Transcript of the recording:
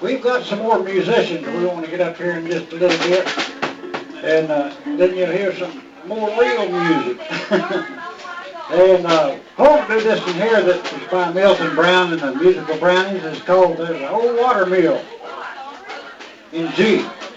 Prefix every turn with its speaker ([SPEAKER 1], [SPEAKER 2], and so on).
[SPEAKER 1] we've got some more musicians we want to get up here in just a little bit. And then you'll hear some more real music. And hope to do this one here that was by Milton Brown and the Musical Brownies. It's called The Old Water Mill in G.